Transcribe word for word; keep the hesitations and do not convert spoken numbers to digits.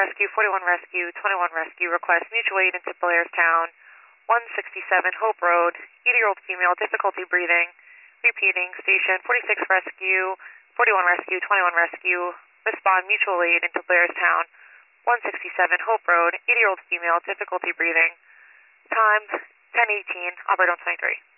Rescue, forty-one Rescue, twenty-one Rescue, request mutual aid into Blairstown, one sixty-seven Hope Road, eighty-year-old female, difficulty breathing. Repeating, station forty-six Rescue, forty-one Rescue, twenty-one Rescue, respond mutual aid into Blairstown, one sixty-seven Hope Road, eighty-year-old female, difficulty breathing. Time ten eighteen, operator twenty-three.